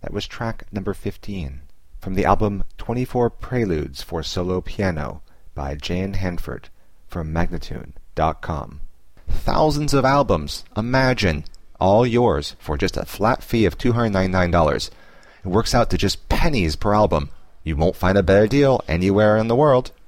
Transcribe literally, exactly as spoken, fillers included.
That was track number fifteen, from the album twenty-four Preludes for Solo Piano by Jane Hanford from Magnatune dot com. Thousands of albums, imagine, all yours for just a flat fee of two hundred ninety-nine dollars. It works out to just pennies per album. You won't find a better deal anywhere in the world.